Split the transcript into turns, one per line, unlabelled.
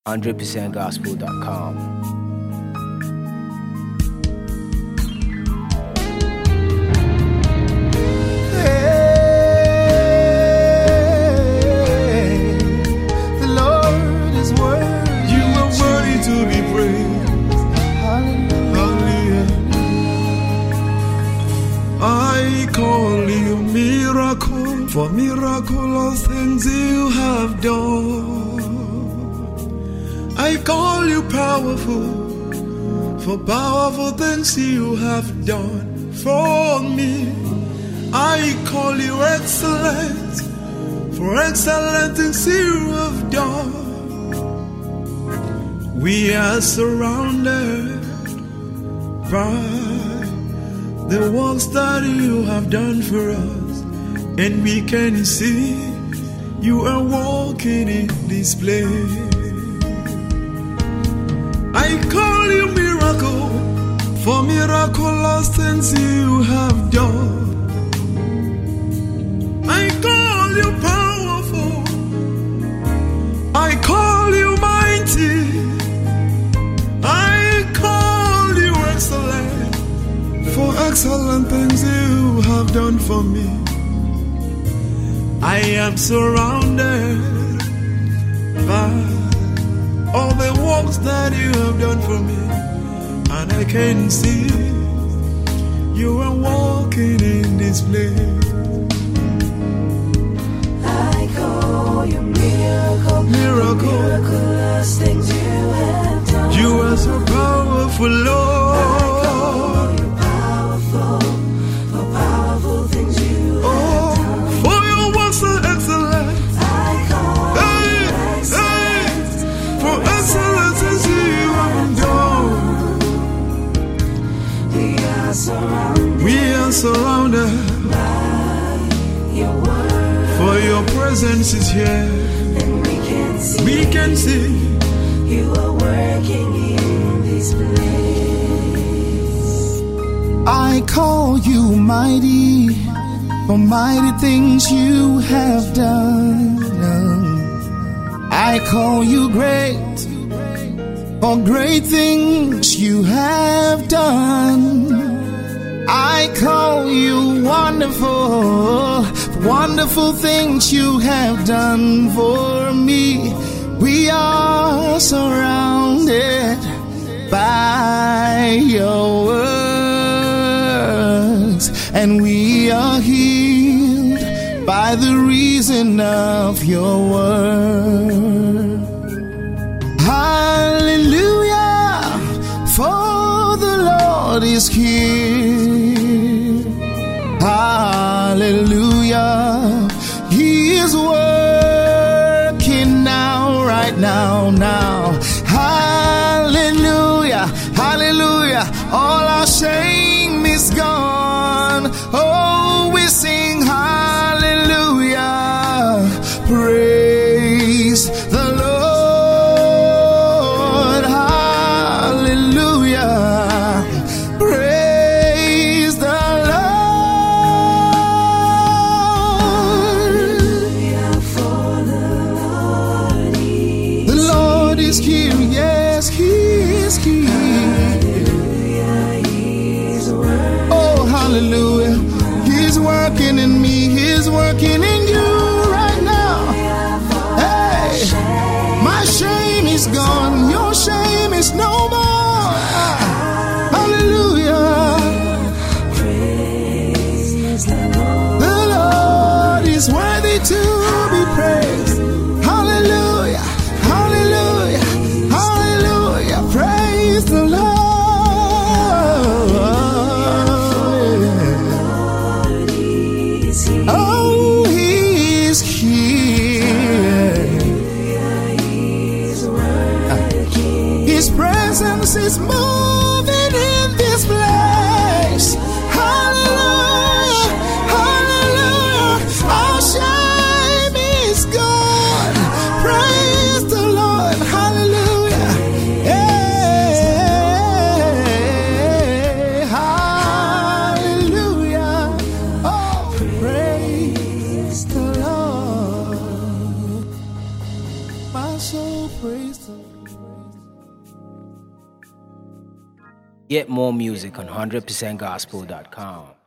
100%gospel.com.
For miraculous things you have done. I call you powerful, for powerful things you have done for me. I call you excellent, for excellent things you have done. We are surrounded by the works that you have done for us. And we can see you are walking in this place. I call you miracle, for miraculous things you have done. I call you powerful, I call you mighty, I call you excellent, for excellent things you have done for me. I am surrounded by all the works that you have done for me, and I can see you are walking in this place.
I call you miracle, miraculous things you have done.
You are so powerful, Lord. We are surrounded
by your word,
for your presence is here,
and we can see you are working in this place.
I call you mighty, for mighty things you have done. I call you great, for great things you have done. I call you wonderful, wonderful things you have done for me. We are surrounded by your words, and we are healed by the reason of your word. Hallelujah, for the Lord is here. Hallelujah, He is working now, right now. Hallelujah, hallelujah, all our shame is gone. Oh, we sing hallelujah, praise the Lord. Hallelujah, praise the Lord. The Lord is here, yes, He is here. Oh, hallelujah, He's working in me, He's working in you right now. Hey, my shame is gone, your shame is no more. Hallelujah, the Lord is worthy to be praised. Hallelujah, hallelujah, hallelujah, praise the Lord. Oh, He is here. His presence is moving in this place. Hallelujah, hallelujah, our shame is gone. Praise the Lord, hallelujah. Hey, hallelujah. Oh, praise the Lord. My soul praise the Lord.
Get more music on 100%gospel.com.